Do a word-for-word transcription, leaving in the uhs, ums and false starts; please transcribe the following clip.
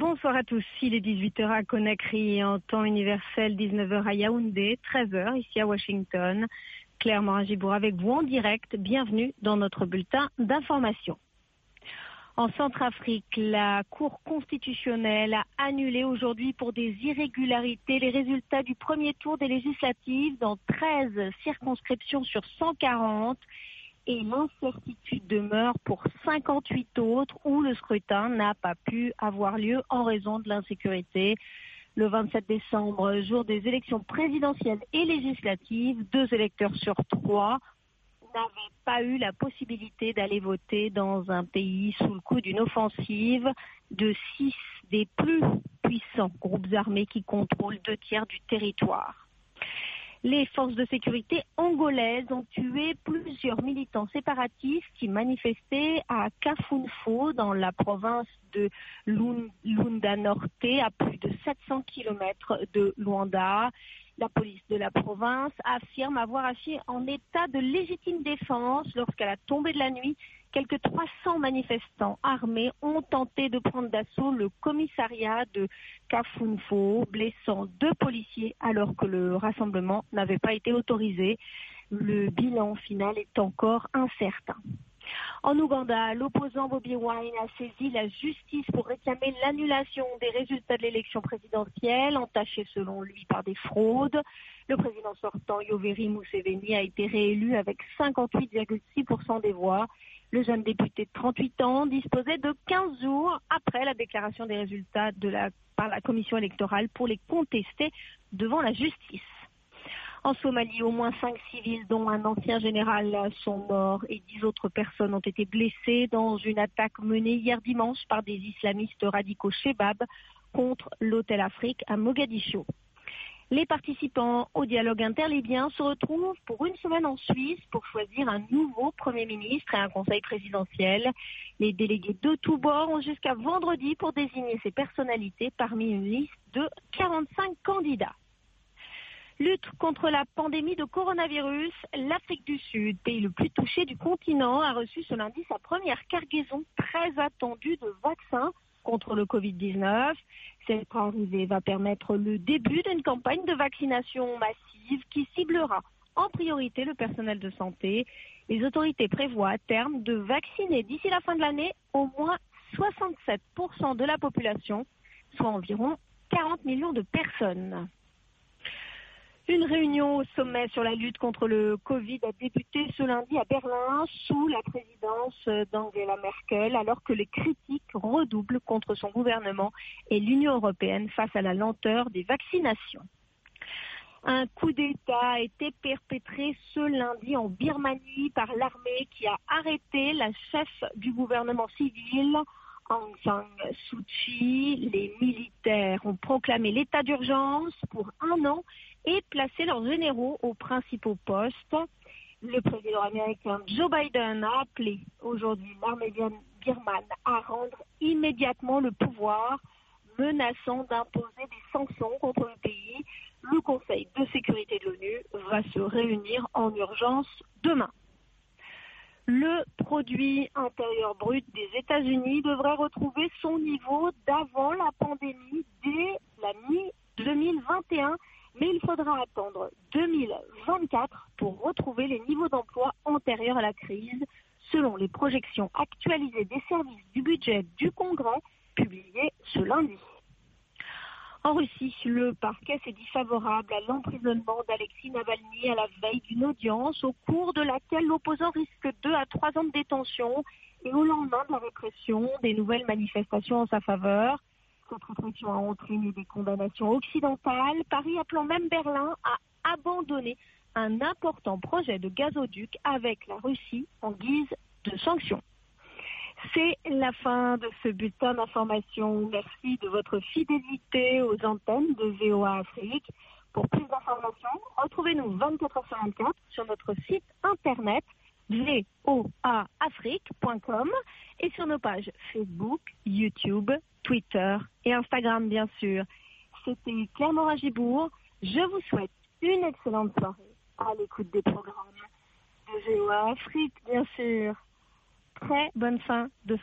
Bonsoir à tous, il est dix-huit heures à Conakry en temps universel, dix-neuf heures à Yaoundé, treize heures ici à Washington. Claire Morin-Gibour avec vous en direct, bienvenue dans notre bulletin d'information. En Centrafrique, la Cour constitutionnelle a annulé aujourd'hui pour des irrégularités les résultats du premier tour des législatives dans treize circonscriptions sur cent quarante et l'incertitude demeure pour cinquante-huit autres où le scrutin n'a pas pu avoir lieu en raison de l'insécurité. Le vingt-sept décembre, jour des élections présidentielles et législatives, deux électeurs sur trois n'avaient pas eu la possibilité d'aller voter dans un pays sous le coup d'une offensive de six des plus puissants groupes armés qui contrôlent deux tiers du territoire. Les forces de sécurité angolaises ont tué plusieurs militants séparatistes qui manifestaient à Kafunfo, dans la province de Lunda Norte, à plus de sept cents kilomètres de Luanda. La police de la province affirme avoir agi en état de légitime défense lorsqu'à la tombée de la nuit, quelques trois cents manifestants armés ont tenté de prendre d'assaut le commissariat de Kafunfo, blessant deux policiers alors que le rassemblement n'avait pas été autorisé. Le bilan final est encore incertain. En Ouganda, l'opposant Bobi Wine a saisi la justice pour réclamer l'annulation des résultats de l'élection présidentielle, entachés selon lui par des fraudes. Le président sortant, Yoweri Museveni, a été réélu avec cinquante-huit virgule six pour cent des voix. Le jeune député de trente-huit ans disposait de quinze jours après la déclaration des résultats de la, par la commission électorale pour les contester devant la justice. En Somalie, au moins cinq civils, dont un ancien général, sont morts et dix autres personnes ont été blessées dans une attaque menée hier dimanche par des islamistes radicaux Shebab contre l'Hôtel Afrique à Mogadiscio. Les participants au dialogue interlibyen se retrouvent pour une semaine en Suisse pour choisir un nouveau Premier ministre et un conseil présidentiel. Les délégués de tous bords ont jusqu'à vendredi pour désigner ces personnalités parmi une liste de quarante-cinq candidats. Lutte contre la pandémie de coronavirus, l'Afrique du Sud, pays le plus touché du continent, a reçu ce lundi sa première cargaison très attendue de vaccins contre le covid dix-neuf. Cette arrivée va permettre le début d'une campagne de vaccination massive qui ciblera en priorité le personnel de santé. Les autorités prévoient à terme de vacciner d'ici la fin de l'année au moins soixante-sept pour cent de la population, soit environ quarante millions de personnes. Une réunion au sommet sur la lutte contre le Covid a débuté ce lundi à Berlin sous la présidence d'Angela Merkel, alors que les critiques redoublent contre son gouvernement et l'Union européenne face à la lenteur des vaccinations. Un coup d'État a été perpétré ce lundi en Birmanie par l'armée qui a arrêté la chef du gouvernement civil, Aung San Suu Kyi. Les militaires ont proclamé l'état d'urgence pour un an et placé leurs généraux aux principaux postes. Le président américain Joe Biden a appelé aujourd'hui l'armée birmane à rendre immédiatement le pouvoir, menaçant d'imposer des sanctions contre le pays. Le Conseil de sécurité de l'ONU va se réunir en urgence demain. Le produit intérieur brut des États-Unis devrait retrouver son niveau d'avant la pandémie dès la mi deux mille vingt et un, mais il faudra attendre deux mille vingt-quatre pour retrouver les niveaux d'emploi antérieurs à la crise, selon les projections actualisées des services du budget du Congrès publiées ce lundi. En Russie, le parquet s'est dit favorable à l'emprisonnement d'Alexei Navalny à la veille d'une audience au cours de laquelle l'opposant risque deux à trois ans de détention et au lendemain de la répression des nouvelles manifestations en sa faveur. Cette répression a entraîné des condamnations occidentales, Paris appelant même Berlin à abandonner un important projet de gazoduc avec la Russie en guise de sanctions. C'est la fin de ce bulletin d'information. Merci de votre fidélité aux antennes de V O A Afrique. Pour plus d'informations, retrouvez-nous vingt-quatre heures sur vingt-quatre sur notre site internet v o a afrique point com et sur nos pages Facebook, YouTube, Twitter et Instagram bien sûr. C'était Claire Morin-Gibour. Je vous souhaite une excellente soirée à l'écoute des programmes de V O A Afrique bien sûr. Très bonne fin de